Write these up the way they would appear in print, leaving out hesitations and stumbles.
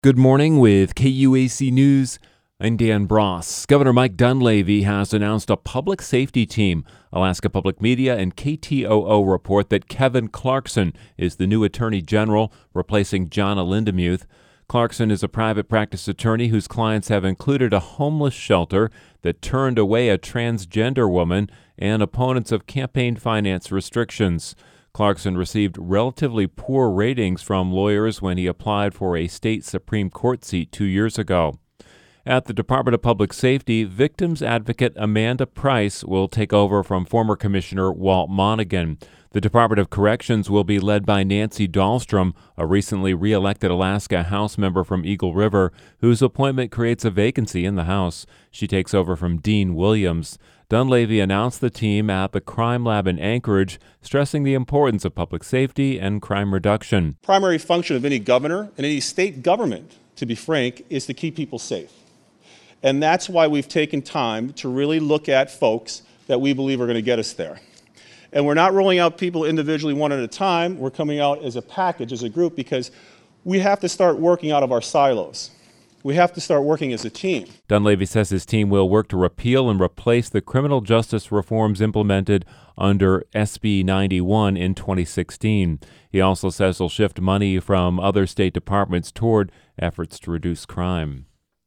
Good morning with KUAC News. I'm Dan Bross. Governor Mike Dunleavy has announced a public safety team. Alaska Public Media and KTOO report that Kevin Clarkson is the new Attorney General, replacing Jonna Lindemuth. Clarkson is a private practice attorney whose clients have included a homeless shelter that turned away a transgender woman and opponents of campaign finance restrictions. Clarkson received relatively poor ratings from lawyers when he applied for a state Supreme Court seat 2 years ago. At the Department of Public Safety, victims advocate Amanda Price will take over from former Commissioner Walt Monaghan. The Department of Corrections will be led by Nancy Dahlstrom, a recently re-elected Alaska House member from Eagle River, whose appointment creates a vacancy in the House. She takes over from Dean Williams. Dunleavy announced the team at the Crime Lab in Anchorage, stressing the importance of public safety and crime reduction. Primary function of any governor and any state government, to be frank, is to keep people safe. And that's why we've taken time to really look at folks that we believe are going to get us there. And we're not rolling out people individually one at a time. We're coming out as a package, as a group, because we have to start working out of our silos. We have to start working as a team. Dunleavy says his team will work to repeal and replace the criminal justice reforms implemented under SB 91 in 2016. He also says he'll shift money from other state departments toward efforts to reduce crime.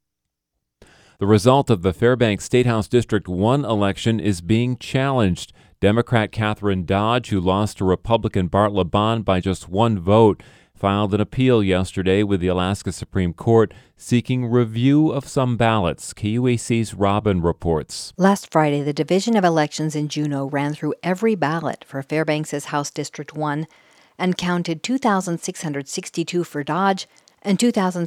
The result of the Fairbanks State House District 1 election is being challenged. Democrat Catherine Dodge, who lost to Republican Bart LeBon by just one vote, filed an appeal yesterday with the Alaska Supreme Court seeking review of some ballots. KUAC's Robin reports. Last Friday, the Division of Elections in Juneau ran through every ballot for Fairbanks' House District 1 and counted 2,662 for Dodge and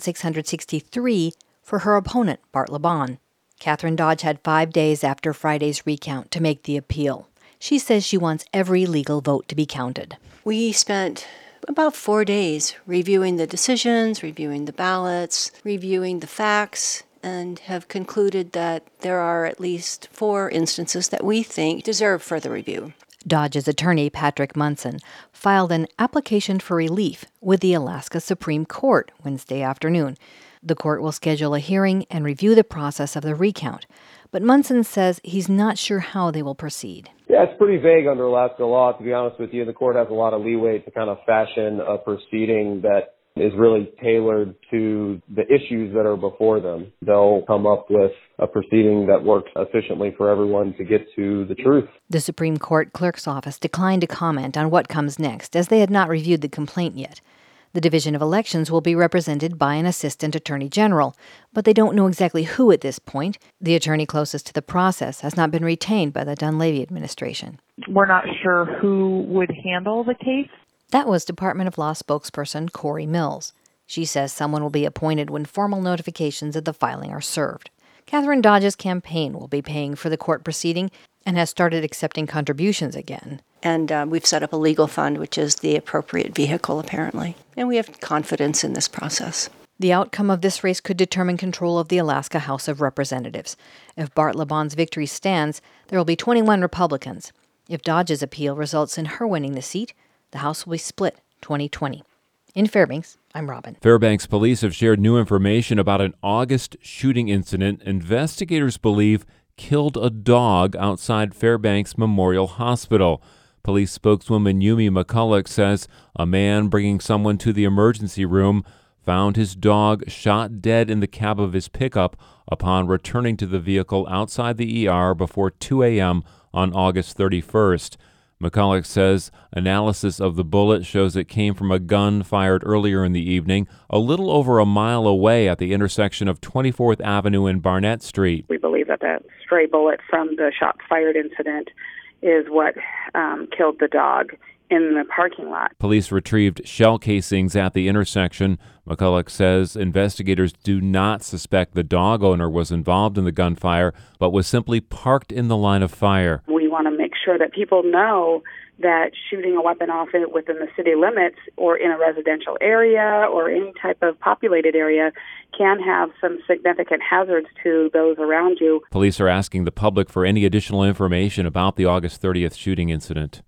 2,663 for her opponent, Bart LeBon. Catherine Dodge had 5 days after Friday's recount to make the appeal. She says she wants every legal vote to be counted. We spent about 4 days reviewing the decisions, reviewing the ballots, reviewing the facts, and have concluded that there are at least 4 instances that we think deserve further review. Dodge's attorney, Patrick Munson, filed an application for relief with the Alaska Supreme Court Wednesday afternoon. The court will schedule a hearing and review the process of the recount, but Munson says he's not sure how they will proceed. Yeah, it's pretty vague under Alaska law, to be honest with you. The court has a lot of leeway to kind of fashion a proceeding that is really tailored to the issues that are before them. They'll come up with a proceeding that works efficiently for everyone to get to the truth. The Supreme Court clerk's office declined to comment on what comes next, as they had not reviewed the complaint yet. The Division of Elections will be represented by an assistant attorney general, but they don't know exactly who at this point. The attorney closest to the process has not been retained by the Dunleavy administration. We're not sure who would handle the case. That was Department of Law spokesperson Corey Mills. She says someone will be appointed when formal notifications of the filing are served. Catherine Dodge's campaign will be paying for the court proceeding and has started accepting contributions again. And we've set up a legal fund, which is the appropriate vehicle, apparently. And we have confidence in this process. The outcome of this race could determine control of the Alaska House of Representatives. If Bart LeBon's victory stands, there will be 21 Republicans. If Dodge's appeal results in her winning the seat, the House will be split 2020. In Fairbanks, I'm Robin. Fairbanks police have shared new information about an August shooting incident investigators believe killed a dog outside Fairbanks Memorial Hospital. Police spokeswoman Yumi McCulloch says a man bringing someone to the emergency room found his dog shot dead in the cab of his pickup upon returning to the vehicle outside the ER before 2 a.m. on August 31st. McCulloch says analysis of the bullet shows it came from a gun fired earlier in the evening, a little over a mile away at the intersection of 24th Avenue and Barnett Street. We believe that the stray bullet from the shots fired incident is what killed the dog in the parking lot. Police retrieved shell casings at the intersection. McCulloch says investigators do not suspect the dog owner was involved in the gunfire, but was simply parked in the line of fire. We want to make sure that people know that shooting a weapon off within the city limits or in a residential area or any type of populated area can have some significant hazards to those around you. Police are asking the public for any additional information about the August 30th shooting incident.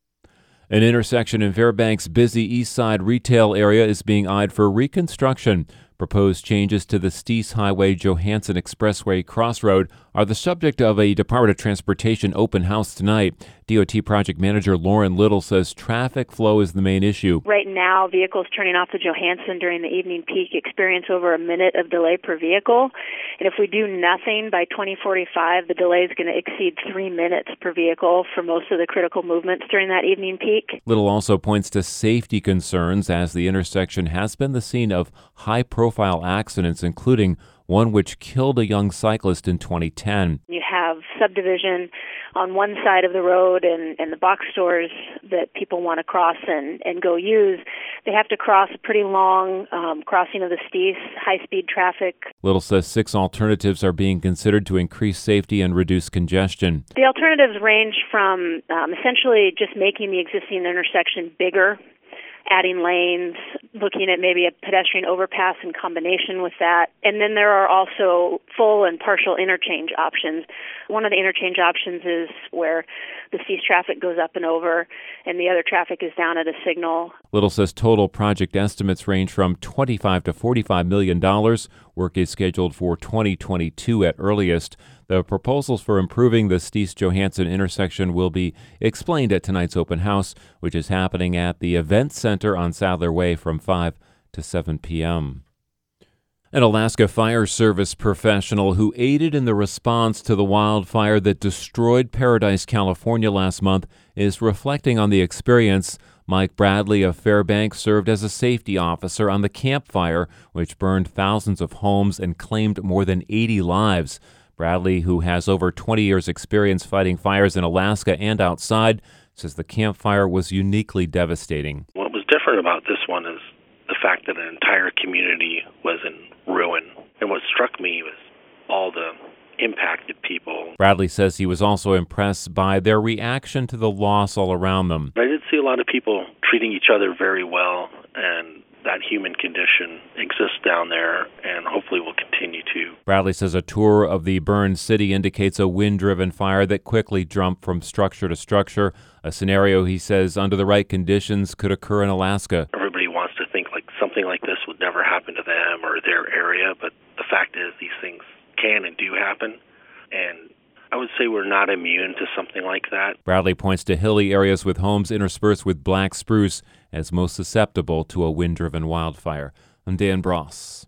An intersection in Fairbanks' busy East Side retail area is being eyed for reconstruction. Proposed changes to the Steese Highway-Johansson Expressway crossroad are the subject of a Department of Transportation open house tonight. DOT project manager Lauren Little says traffic flow is the main issue. Right now, vehicles turning off the Johansson during the evening peak experience over a minute of delay per vehicle. And if we do nothing by 2045, the delay is going to exceed 3 minutes per vehicle for most of the critical movements during that evening peak. Little also points to safety concerns as the intersection has been the scene of high-profile accidents, including one which killed a young cyclist in 2010. You have subdivision on one side of the road and the box stores that people want to cross and go use. They have to cross a pretty long crossing of the Steese, high-speed traffic. Little says 6 alternatives are being considered to increase safety and reduce congestion. The alternatives range from essentially just making the existing intersection bigger, adding lanes, looking at maybe a pedestrian overpass in combination with that. And then there are also full and partial interchange options. One of the interchange options is where the Steese traffic goes up and over, and the other traffic is down at a signal. Little says total project estimates range from $25 to $45 million. Work is scheduled for 2022 at earliest. The proposals for improving the Steese-Johansson intersection will be explained at tonight's open house, which is happening at the Event Center on Sadler Way from 5 to 7 p.m. An Alaska Fire Service professional who aided in the response to the wildfire that destroyed Paradise, California last month is reflecting on the experience. Mike Bradley of Fairbanks served as a safety officer on the Camp Fire, which burned thousands of homes and claimed more than 80 lives. Bradley, who has over 20 years' experience fighting fires in Alaska and outside, says the Camp Fire was uniquely devastating. What was different about this one is the fact that an entire community was in ruin. And what struck me was all the impacted people. Bradley says he was also impressed by their reaction to the loss all around them. I did see a lot of people treating each other very well, and that human condition exists down there and hopefully will continue to. Bradley says a tour of the burned city indicates a wind-driven fire that quickly jumped from structure to structure, a scenario he says under the right conditions could occur in Alaska. Everybody wants to think like something like this would never happen to them or their area, but the fact is these things can and do happen, and I would say we're not immune to something like that. Bradley points to hilly areas with homes interspersed with black spruce as most susceptible to a wind-driven wildfire. I'm Dan Bross.